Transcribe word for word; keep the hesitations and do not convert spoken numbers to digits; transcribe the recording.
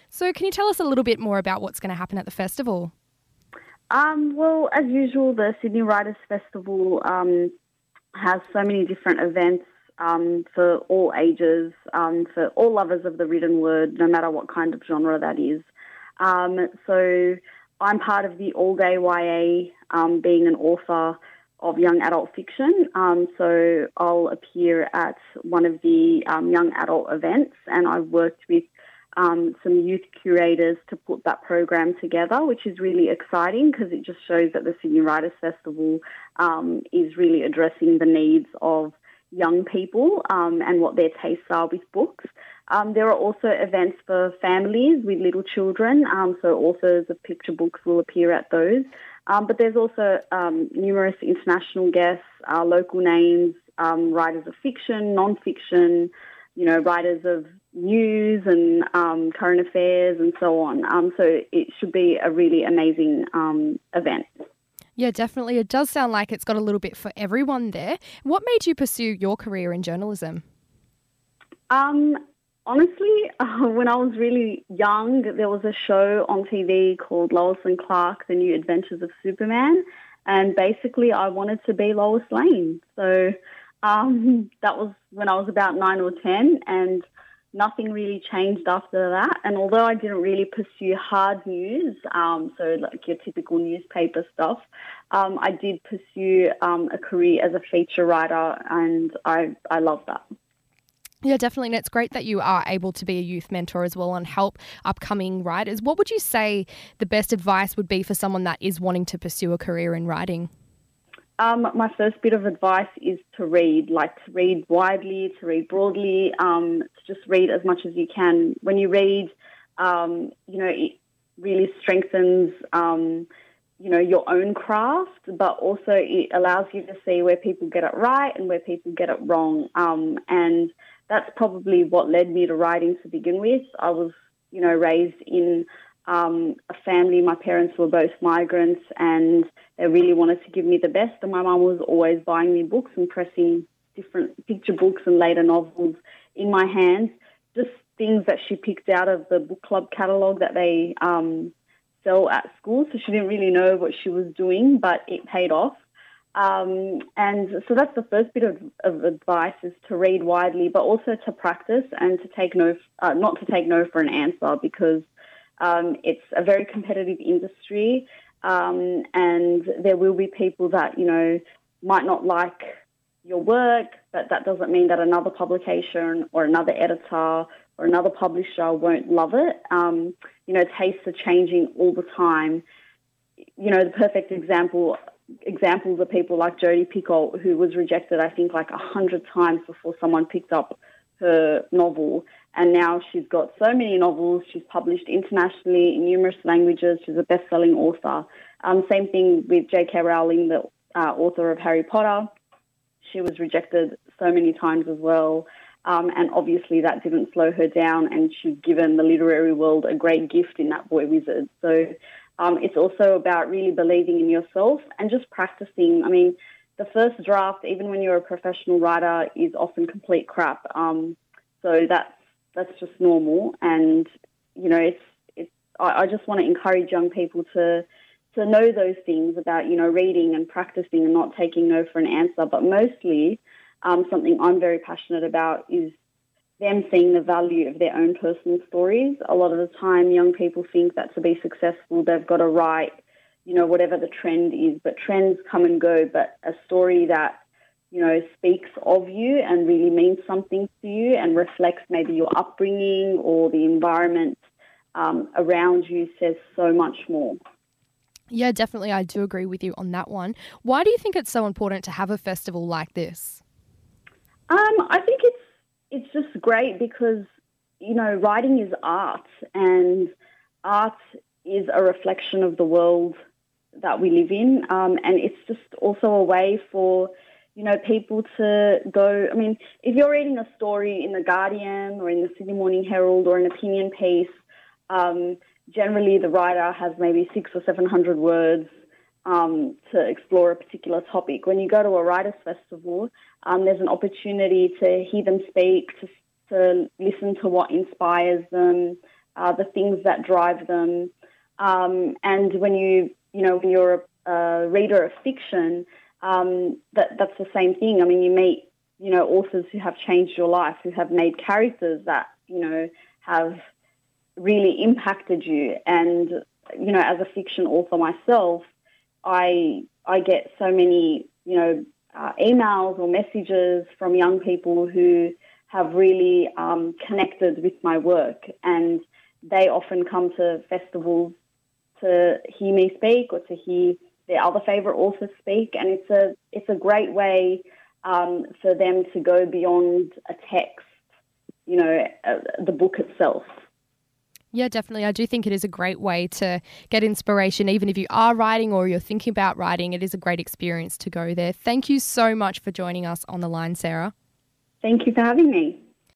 So can you tell us a little bit more about what's going to happen at the festival? Um, well, as usual, the Sydney Writers Festival um, has so many different events um, for all ages, um, for all lovers of the written word, no matter what kind of genre that is. Um, so I'm part of the all-day Y A, um, being an author of young adult fiction. Um, so I'll appear at one of the um, young adult events, and I've worked with um, some youth curators to put that program together, which is really exciting because it just shows that the Sydney Writers Festival um, is really addressing the needs of young people um, and what their tastes are with books. Um, there are also events for families with little children, um, so authors of picture books will appear at those. Um, but there's also um, numerous international guests, uh, local names, um, writers of fiction, non-fiction, you know, writers of news and um, current affairs and so on. Um, so it should be a really amazing um, event. Yeah, definitely. It does sound like it's got a little bit for everyone there. What made you pursue your career in journalism? Um, honestly, uh, when I was really young, there was a show on T V called Lois and Clark, The New Adventures of Superman. And basically I wanted to be Lois Lane. So um, that was when I was about nine or ten, and nothing really changed after that. And although I didn't really pursue hard news, um, so like your typical newspaper stuff, um, I did pursue um, a career as a feature writer, and I, I love that. Yeah, definitely. And it's great that you are able to be a youth mentor as well and help upcoming writers. What would you say the best advice would be for someone that is wanting to pursue a career in writing? Um, my first bit of advice is to read, like to read widely, to read broadly, um, to just read as much as you can. When you read, um, you know, it really strengthens, um, you know, your own craft, but also it allows you to see where people get it right and where people get it wrong. Um, and that's probably what led me to writing to begin with. I was, you know, raised in um, a family. My parents were both migrants, and they really wanted to give me the best. And my mum was always buying me books and pressing different picture books and later novels in my hands, just things that she picked out of the book club catalogue that they um, sell at school. So she didn't really know what she was doing, but it paid off. Um, and so that's the first bit of, of advice, is to read widely, but also to practice and to take no, uh, not to take no for an answer, because um, it's a very competitive industry, um, and there will be people that, you know, might not like your work, but that doesn't mean that another publication or another editor or another publisher won't love it. Um, you know, tastes are changing all the time. You know, the perfect example examples are people like Jodi Picoult, who was rejected, I think, like a hundred times before someone picked up her novel. And now she's got so many novels. She's published internationally in numerous languages. She's a best-selling author. Um, same thing with J K Rowling, the uh, author of Harry Potter. She was rejected so many times as well. Um, and obviously that didn't slow her down, and she's given the literary world a great gift in that boy wizard. So um, it's also about really believing in yourself and just practicing. I mean, the first draft, even when you're a professional writer, is often complete crap. Um, so that's that's just normal. And, you know, it's it's. I, I just want to encourage young people to to know those things about, you know, reading and practicing and not taking no for an answer. But mostly, um, something I'm very passionate about is them seeing the value of their own personal stories. A lot of the time, young people think that to be successful, they've got to write, you know, whatever the trend is. But trends come and go. But a story that, you know, speaks of you and really means something to you and reflects maybe your upbringing or the environment um, around you says so much more. Yeah, definitely. I do agree with you on that one. Why do you think it's so important to have a festival like this? Um, I think it's it's just great because, you know, writing is art, and art is a reflection of the world that we live in, um, and it's just also a way for, you know, people to go. I mean, if you're reading a story in The Guardian or in the Sydney Morning Herald or an opinion piece, um, generally the writer has maybe six or seven hundred words um, to explore a particular topic. When you go to a writers' festival, um, there's an opportunity to hear them speak, to, to listen to what inspires them, uh, the things that drive them. Um, and when you, you know, when you're a, a reader of fiction, um, that that's the same thing. I mean, you meet, you know, authors who have changed your life, who have made characters that, you know, have really impacted you. And, you know, as a fiction author myself, I I get so many, you know, uh, emails or messages from young people who have really um, connected with my work, and they often come to festivals to hear me speak or to hear their other favourite authors speak, and it's a it's a great way um, for them to go beyond a text, you know, uh, the book itself. Yeah, definitely. I do think it is a great way to get inspiration. Even if you are writing or you're thinking about writing, it is a great experience to go there. Thank you so much for joining us on the line, Sarah. Thank you for having me.